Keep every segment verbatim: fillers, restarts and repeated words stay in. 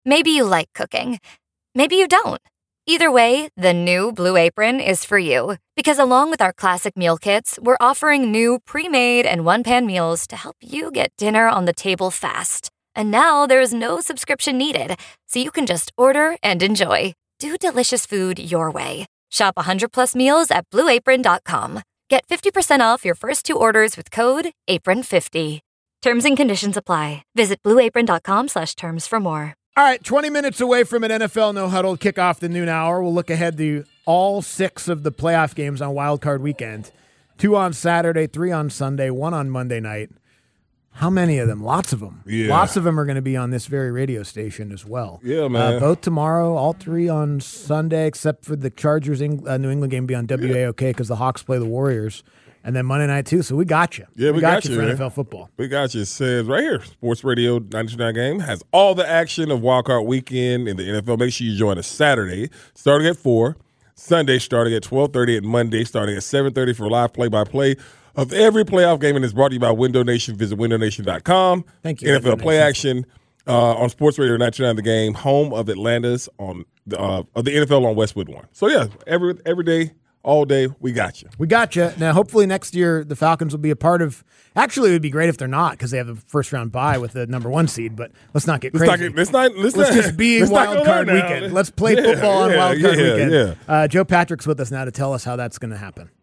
Maybe you like cooking. Maybe you don't. Either way, the new Blue Apron is for you. Because along with our classic meal kits, we're offering new pre-made and one-pan meals to help you get dinner on the table fast. And now there's no subscription needed, so you can just order and enjoy. Do delicious food your way. Shop one hundred plus meals at blue apron dot com. Get fifty percent off your first two orders with code apron fifty. Terms and conditions apply. Visit blue apron dot com slash terms for more. All right, twenty minutes away from an N F L no-huddle kick off the noon hour. We'll look ahead to all six of the playoff games on Wild Card Weekend. Two on Saturday, three on Sunday, one on Monday night. How many of them? Lots of them. Yeah. Lots of them are going to be on this very radio station as well. Yeah, man. Uh, both tomorrow, all three on Sunday, except for the Chargers uh, New England game be on W A O K because the Hawks play the Warriors. And then Monday night, too. So we got you. Yeah, we, we got, got you for man. N F L football. We got you. It says right here, Sports Radio ninety-two point nine Game has all the action of Wild Card Weekend in the N F L. Make sure you join us Saturday, starting at four, Sunday starting at twelve thirty, and Monday starting at seven thirty for live play-by-play of every playoff game, and it's brought to you by Window Nation. Visit window nation dot com. Thank you. N F L Window Play Nation. Action uh, on Sports Radio ninety-two point nine The Game, home of Atlanta's on the, uh, of the N F L on Westwood One. So, yeah, every every day, all day, we got you. We got you. Now, hopefully next year the Falcons will be a part of – actually, it would be great if they're not because they have a first-round bye with the number one seed, but let's not get Let's crazy. not get, let's not, let's Let's not, just be let's not Wild go Card there now. Weekend. Let's play Yeah, football on yeah, Wild Card yeah, Weekend. yeah. Uh, Joe Patrick's with us now to tell us how that's going to happen.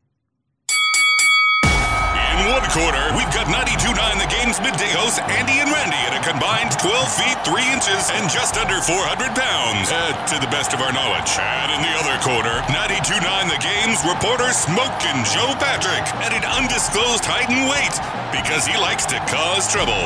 In one quarter, we've got ninety-two point nine The Game's midday hosts Andy and Randy at a combined twelve feet, three inches and just under four hundred pounds, uh, to the best of our knowledge. And in the other quarter, ninety-two point nine The Game's reporter Smokin' Joe Patrick at an undisclosed height and weight because he likes to cause trouble.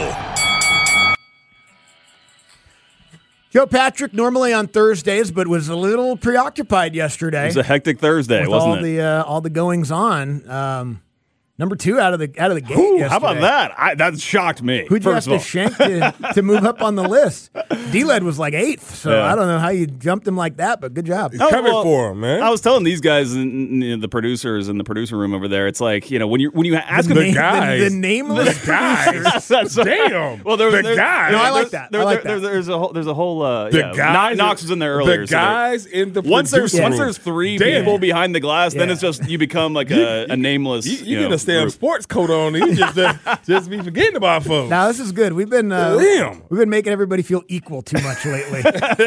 Joe Patrick normally on Thursdays, but was a little preoccupied yesterday. It was a hectic Thursday, with wasn't all it? the uh, all the goings on. Um, number two out of the out of the gate. Ooh, yesterday. how about that? I, that shocked me. Who'd you first have of to all. shank to, to move up on the list? D-Led was like eighth, so Yeah. I don't know how you jumped him like that, but good job. He's coming for him, man. I was telling these guys, and you know, the producers in the producer room over there, it's like, you know, when you when you ask the, them, name, guys. the, the nameless The guys. producers. That's Damn. Well, there, The there, guys. No, I there's- like that. There, I like there- that. There's a whole. There's a whole. Uh, The yeah. guys, Knox was in there earlier. The so there- guys in the once there's producer once room. there's three Damn. people behind the glass, then Yeah. it's just you become like a, a nameless. You, You, you know, get a damn group. sports coat on, and you just just, just be forgetting about folks. Now this is good. We've been uh, Damn. we've been making everybody feel equal too much lately.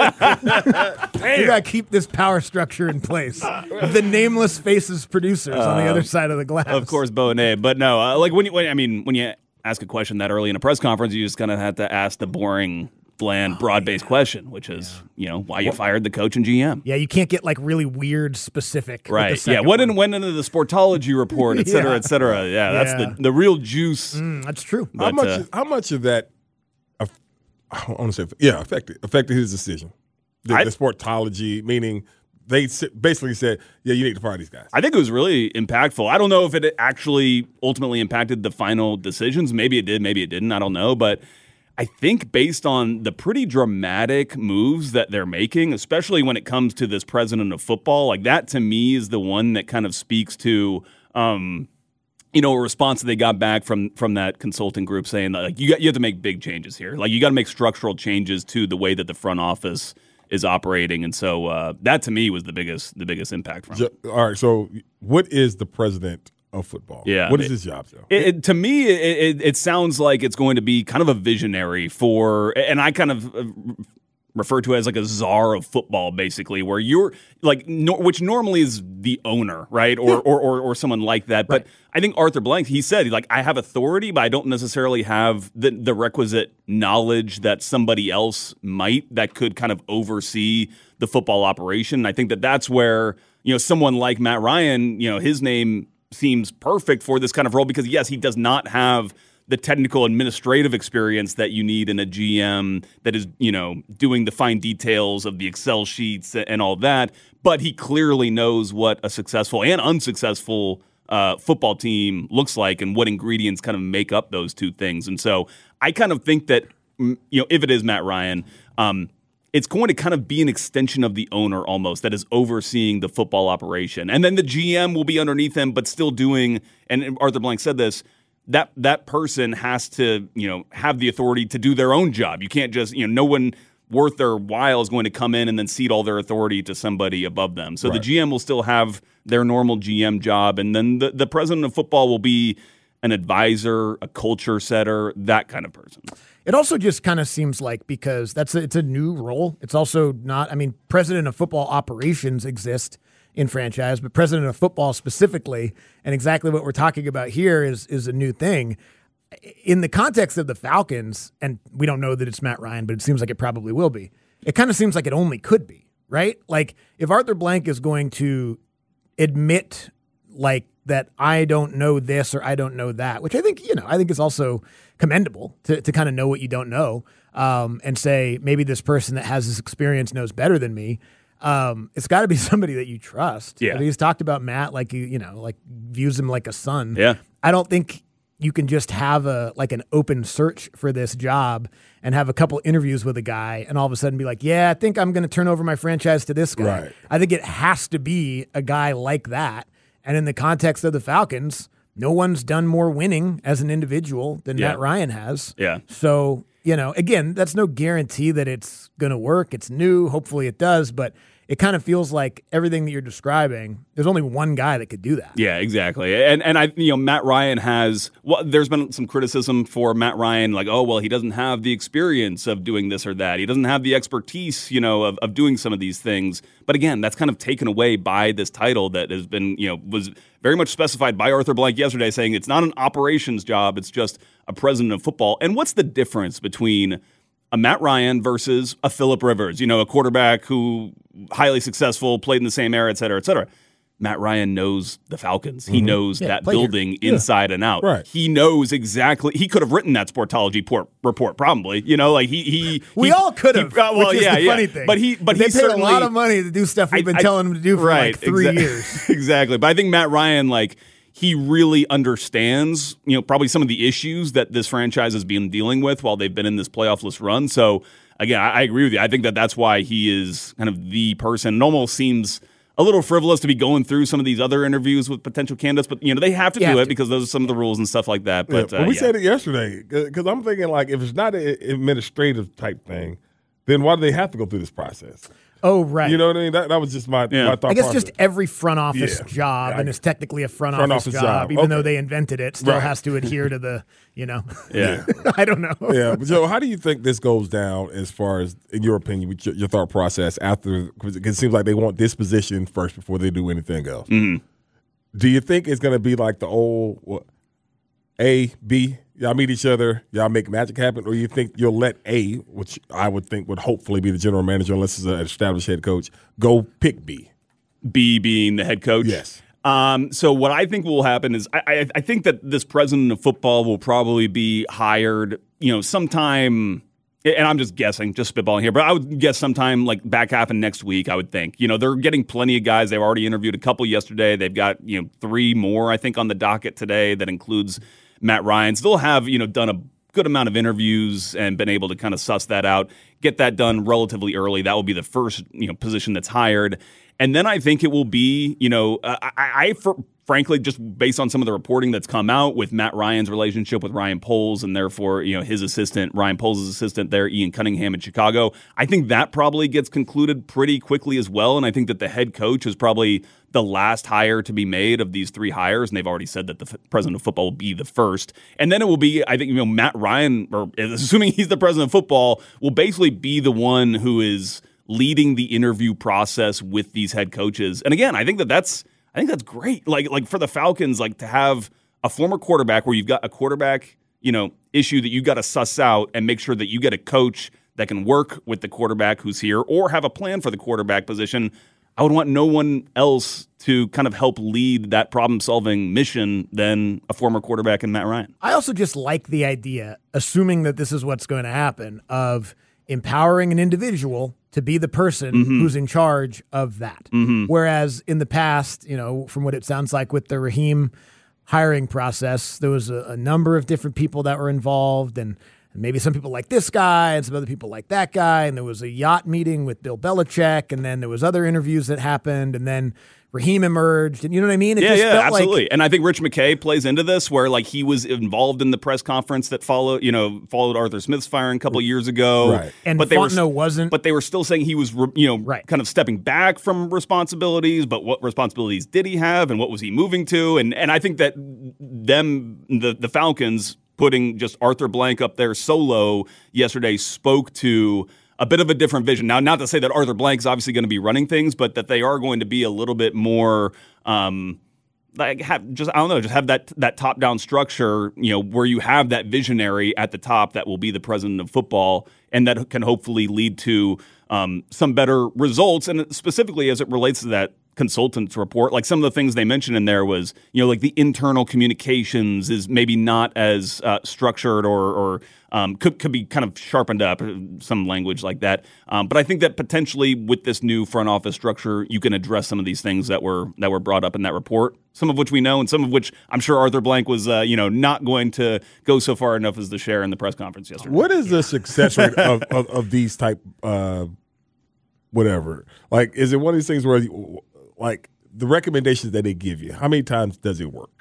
We gotta keep this power structure in place. The nameless faces producers on the other side of the glass. Of course, Bo and Abe. But no, uh, like when you, when, I mean, when you ask a question that early in a press conference, you just kind of have to ask the boring, bland, broad-based question, which is, you know, why you fired the coach and G M. Yeah, you can't get like really weird specific. with the Right. Yeah. second What one. in, went into the Sportology report, et cetera, Yeah. et cetera. Yeah, that's Yeah. the, the real juice. Mm, that's true. how But, much? uh, how much of that? aff- I want to say, yeah, affected affected his decision. The, I- the Sportology, meaning they s- basically said, yeah, you need to fire these guys. I think it was really impactful. I don't know if it actually ultimately impacted the final decisions. Maybe it did, maybe it didn't. I don't know. But I think based on the pretty dramatic moves that they're making, especially when it comes to this president of football, like that to me is the one that kind of speaks to, um, you know, a response that they got back from from that consulting group saying that like you got you have to make big changes here. Like you got to make structural changes to the way that the front office is operating. And so uh, that to me was the biggest the biggest impact from it. Ju- All right. So, what is the president of football? Yeah, What is it- his job, Joe? It, it, to me, it, it, it sounds like it's going to be kind of a visionary for, and I kind of uh, refer to it as like a czar of football, basically, where you're like, no, which normally is the owner, right, or or, or or someone like that. But I think Arthur Blank, he said, like, I have authority, but I don't necessarily have the the requisite knowledge that somebody else might that could kind of oversee the football operation. And I think that that's where, you know, someone like Matt Ryan, you know, his name seems perfect for this kind of role because, yes, he does not have the technical administrative experience that you need in a G M that is, you know, doing the fine details of the Excel sheets and all that. But he clearly knows what a successful and unsuccessful uh, football team looks like and what ingredients kind of make up those two things. And so I kind of think that, mm, you know, if it is Matt Ryan, um, it's going to kind of be an extension of the owner almost that is overseeing the football operation. And then the G M will be underneath him, but still doing, and Arthur Blank said this, that that person has to, you know, have the authority to do their own job. You can't just, you know, no one worth their while is going to come in and then cede all their authority to somebody above them. So Right. the G M will still have their normal G M job, and then the, the president of football will be an advisor, a culture setter, that kind of person. It also just kind of seems like, because that's a, it's a new role. It's also not, I mean, president of football operations exist in franchise, but president of football specifically, and exactly what we're talking about here is is a new thing. In the context of the Falcons, and we don't know that it's Matt Ryan, but it seems like it probably will be. It kind of seems like it only could be, right? Like if Arthur Blank is going to admit like that I don't know this or I don't know that, which I think, you know, I think is also commendable to, to kind of know what you don't know, um, and say maybe this person that has this experience knows better than me. Um, it's got to be somebody that you trust. Yeah. I mean, he's talked about Matt like he, you know, like views him like a son. Yeah. I don't think you can just have a like an open search for this job and have a couple interviews with a guy and all of a sudden be like, yeah, I think I'm going to turn over my franchise to this guy. Right. I think it has to be a guy like that. And in the context of the Falcons, no one's done more winning as an individual than Yeah. Matt Ryan has. Yeah. So, you know, again, that's no guarantee that it's going to work. It's new. Hopefully it does. But it kind of feels like everything that you're describing, there's only one guy that could do that. Yeah, exactly. And and I you know Matt Ryan has well there's been some criticism for Matt Ryan, like, oh well, he doesn't have the experience of doing this or that. He doesn't have the expertise, you know, of, of doing some of these things. But again, that's kind of taken away by this title that has been, you know, was very much specified by Arthur Blank yesterday, saying it's not an operations job, it's just a president of football. And what's the difference between a Matt Ryan versus a Phillip Rivers, you know, a quarterback who highly successful, played in the same era, et cetera, et cetera. Matt Ryan knows the Falcons. He knows Yeah, that played here. building inside and out. Right. He knows exactly. He could have written that Sportology port, report, probably. You know, like he he. We he, all could he- have, uh, well, which is yeah, the yeah. funny thing. But he, but they he paid certainly, a lot of money to do stuff we've I- been I- telling him to do for right, like three exa- years. exactly. But I think Matt Ryan, like, he really understands, you know, probably some of the issues that this franchise has been dealing with while they've been in this playoffless run. So, again, I, I agree with you. I think that that's why he is kind of the person. It almost seems a little frivolous to be going through some of these other interviews with potential candidates, but, you know, they have to You do have it to. because those are some of the rules and stuff like that. Yeah, But well, uh, we yeah. said it yesterday because I'm thinking like if it's not an administrative type thing, then why do they have to go through this process? Oh, right. You know what I mean? That, that was just my, Yeah. my thought I guess process. just every front office Yeah. job, Yeah, and I- it's technically a front, Front office, office job, job. even though Okay. they invented it, still Right. has to adhere to the, you know. Yeah. I don't know. Yeah, but Joe, how do you think this goes down as far as, in your opinion, with your, your thought process after? Because it seems like they want this position first before they do anything else. Mhm. Do you think it's going to be like the old what, A, B, y'all meet each other, y'all make magic happen, or you think you'll let A, which I would think would hopefully be the general manager unless it's an established head coach, go pick B? B being the head coach? Yes. Um, so what I think will happen is I, I, I think that this president of football will probably be hired, you know, sometime, and I'm just guessing, just spitballing here, but I would guess sometime like back half of next week, I would think. You know, they're getting plenty of guys. They've already interviewed a couple yesterday. They've got, you know, three more, I think, on the docket today that includes Matt Ryan. Still have, you know, done a good amount of interviews and been able to kind of suss that out, get that done relatively early. That will be the first, you know, position that's hired. And then I think it will be, you know, uh, I, I for, frankly, just based on some of the reporting that's come out with Matt Ryan's relationship with Ryan Poles and therefore, you know, his assistant, Ryan Poles' assistant there, Ian Cunningham in Chicago, I think that probably gets concluded pretty quickly as well. And I think that the head coach is probably the last hire to be made of these three hires. And they've already said that the f- president of football will be the first. And then it will be, I think, you know, Matt Ryan, or assuming he's the president of football, will basically be the one who is leading the interview process with these head coaches. And again, I think that that's I think that's great. Like like for the Falcons, like to have a former quarterback where you've got a quarterback, you know, issue that you got to suss out and make sure that you get a coach that can work with the quarterback who's here or have a plan for the quarterback position. I would want no one else to kind of help lead that problem-solving mission than a former quarterback in Matt Ryan. I also just like the idea, assuming that this is what's going to happen, of empowering an individual to be the person Mm-hmm. who's in charge of that. Mm-hmm. Whereas in the past, you know, from what it sounds like with the Raheem hiring process, there was a, a number of different people that were involved, and And maybe some people like this guy and some other people like that guy. And there was a yacht meeting with Bill Belichick. And then there was other interviews that happened. And then Raheem emerged. And you know what I mean? It yeah, just yeah, felt absolutely. Like, and I think Rich McKay plays into this where like he was involved in the press conference that followed, you know, followed Arthur Smith's firing a couple years ago. Right. And but they Fontenot were, wasn't. But they were still saying he was, you know, right. kind of stepping back from responsibilities. But what responsibilities did he have and what was he moving to? And and I think that them, the, the Falcons, putting just Arthur Blank up there solo yesterday spoke to a bit of a different vision. Now, not to say that Arthur Blank's obviously going to be running things, but that they are going to be a little bit more, um, like have just I don't know, just have that that top down structure, you know, where you have that visionary at the top that will be the president of football, and that can hopefully lead to um, some better results. And specifically as it relates to that consultants report, like some of the things they mentioned in there was, you know, like the internal communications is maybe not as uh, structured or, or um, could, could be kind of sharpened up, some language like that. Um, but I think that potentially with this new front office structure, you can address some of these things that were that were brought up in that report, some of which we know and some of which I'm sure Arthur Blank was, uh, you know, not going to go so far enough as to share in the press conference yesterday. What is the success rate of, of, of these type, uh, whatever? Like, is it one of these things where you, like the recommendations that they give you, how many times does it work?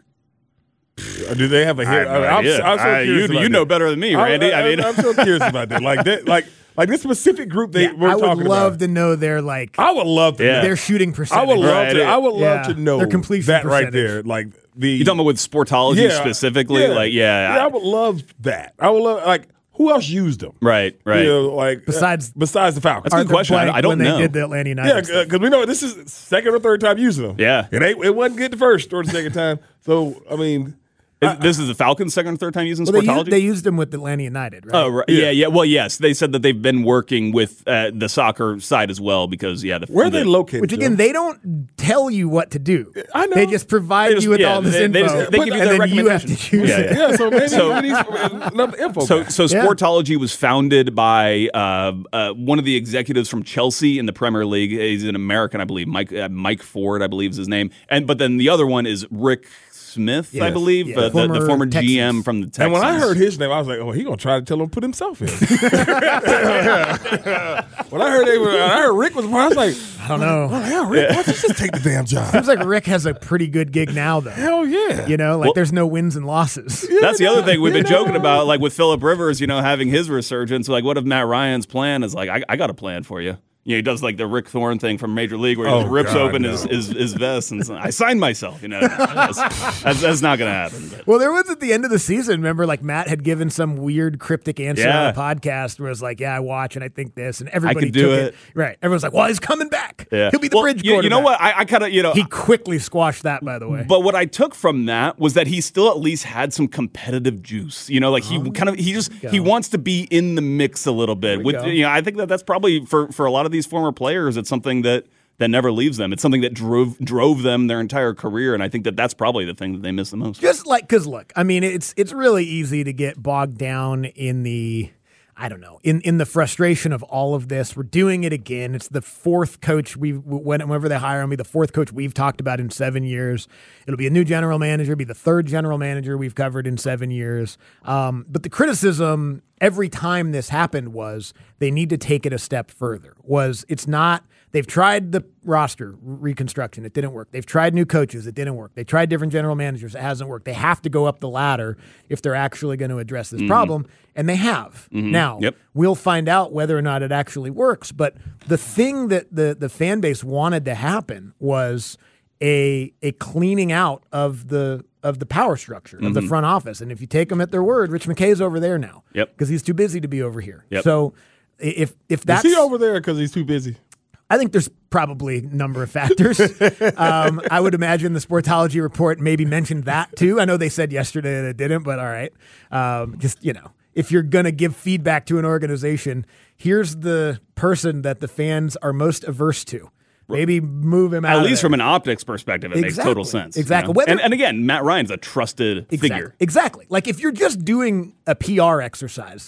Do they have a hit? I have no I'm, idea. I'm so I- curious you about you know that. better than me, Randy. I, I, mean, I'm so curious about that. Like that, like like this specific group they yeah, we're I would talking love about. to know their like I would love to. Yeah. know. their shooting I percentage. would love Right, to. yeah. I would love Yeah. to know Their completion that right percentage. there. Like the you talking about with Sportology yeah, specifically? yeah. Like, yeah, yeah, I would love that. I would love like who else used them? right, right. You know, like Besides- uh, besides the Falcons. That's a good Arthur question. I- Blank I don't when know. they did the Atlanta United Yeah, stuff. because we know this is second or third time using them. Yeah. it ain't. It wasn't good the first or the second time. So I mean, Is- this is the Falcons' second or third time using Well, they, Sportology? used, they used them with Atlanta United, right? Oh, right. Yeah. yeah, Well, yes, they said that they've been working with uh, the soccer side as well because, yeah, the, where are the, they located? Which again, Joe? they don't tell you what to do. I know. They just provide They just- you with yeah, all this they- info, they just- they give you and their then you have to recommendations. choose Yeah, it. yeah. Yeah, so maybe So- we need another info. So, guy. so Yeah. Sportology was founded by uh, uh, one of the executives from Chelsea in the Premier League. He's an American, I believe. Mike uh, Mike Ford, I believe, is his name. And but then the other one is Rick Smith, I Yes. believe, Yeah. uh, the, the Former former G M Texans. from the Texans. And when I heard his name, I was like, "Oh, he gonna try to tell him to put himself in." When I heard they were, I heard Rick was. I was like, I don't know. "Oh hell, Rick, why don't you just take the damn job?" Seems like Rick has a pretty good gig now, though. Hell yeah, You know, like Well- there's no wins and losses. That's the other thing we've been joking about, like with Phillip Rivers, you know, having his resurgence. Like, what if Matt Ryan's plan is like, I, I got a plan for you. You know, he does like the Rick Thorne thing from Major League where he Oh, just rips God, open no. his, his, his vest and says, I signed myself. You know, that's, that's, that's not going to happen. But. Well, there was at the end of the season, remember, like Matt had given some weird cryptic answer Yeah. on a podcast where it was like, yeah, I watch and I think this, and everybody could do took it. Right. Everyone's like, well, he's coming back. Yeah. He'll be the Well, bridge you, you know quarterback. what? I, I kind of, you know, He quickly squashed that, by the way. But what I took from that was that he still at least had some competitive juice. You know, like he kind of he just he wants to be in the mix a little bit. With go. you know, I think that that's probably for for a lot of these former players, it's something that that never leaves them. It's something that drove drove them their entire career, and I think that that's probably the thing that they miss the most. Just like, because look, I mean, it's it's really easy to get bogged down in the, I don't know, in, in the frustration of all of this. We're doing it again. It's the fourth coach we whenever they hire me, the fourth coach we've talked about in seven years. It'll be a new general manager, be the third general manager we've covered in seven years. Um, but the criticism every time this happened was they need to take it a step further. Was it's not. They've tried the roster reconstruction. It didn't work. They've tried new coaches. It didn't work. They tried different general managers. It hasn't worked. They have to go up the ladder if they're actually going to address this problem, and they have. Now, Yep. we'll find out whether or not it actually works, but the thing that the, the fan base wanted to happen was a a cleaning out of the of the power structure of the front office. And if you take them at their word, Rich McKay's over there now Yep. because he's too busy to be over here. Yep. So if if is that's he over there because he's too busy? I think there's probably a number of factors. um, I would imagine the Sportology report maybe mentioned that too. I know they said yesterday that it didn't, but all right. Um, just, you know, if you're going to give feedback to an organization, here's the person that the fans are most averse to. Maybe move him out At of least there. from an optics perspective, it makes total Exactly. sense. Exactly. you know? Whether- and, and again, Matt Ryan's a trusted Exactly. figure. Exactly. Like if you're just doing a P R exercise,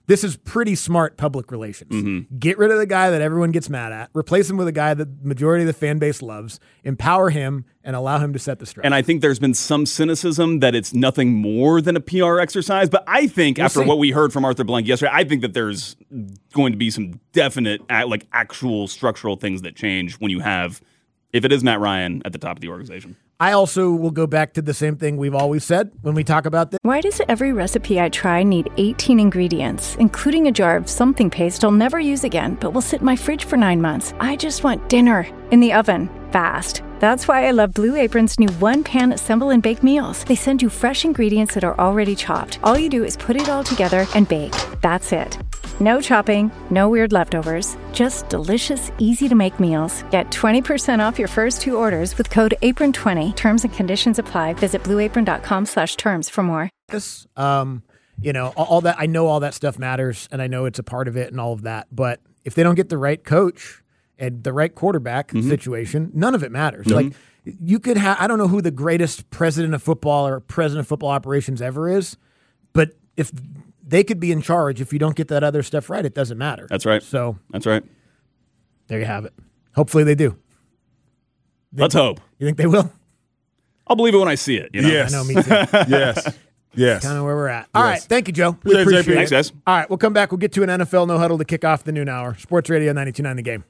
This is pretty smart public relations. Mm-hmm. Get rid of the guy that everyone gets mad at, replace him with a guy that the majority of the fan base loves, empower him, and allow him to set the strategy. And I think there's been some cynicism that it's nothing more than a P R exercise, but I think we'll after see. what we heard from Arthur Blank yesterday, I think that there's going to be some definite, like, actual structural things that change when you have, if it is Matt Ryan, at the top of the organization. I also will go back to the same thing we've always said when we talk about this. Why does every recipe I try need eighteen ingredients, including a jar of something paste I'll never use again, but will sit in my fridge for nine months? I just want dinner in the oven, fast. That's why I love Blue Apron's new one-pan assemble and bake meals. They send you fresh ingredients that are already chopped. All you do is put it all together and bake. That's it. No chopping, no weird leftovers, just delicious, easy-to-make meals. Get twenty percent off your first two orders with code apron twenty. Terms and conditions apply. Visit blueapron.com slash terms for more. This, um, you know, all, all that, I know all that stuff matters, and I know it's a part of it and all of that, but if they don't get the right coach and the right quarterback mm-hmm. situation, none of it matters. Mm-hmm. Like, you could have, I don't know who the greatest president of football or president of football operations ever is, but if they could be in charge, if you don't get that other stuff right, it doesn't matter. That's right. So that's right. There you have it. Hopefully they do. Think, Let's hope. You think they will? I'll believe it when I see it. You know? Yes. I know, me too. yes. Yes. Kind of where we're at. All yes. right. Thank you, Joe. We appreciate appreciate it. it. Thanks, guys. All right. We'll come back. We'll get to an N F L no huddle to kick off the noon hour. Sports Radio ninety-two point nine The Game.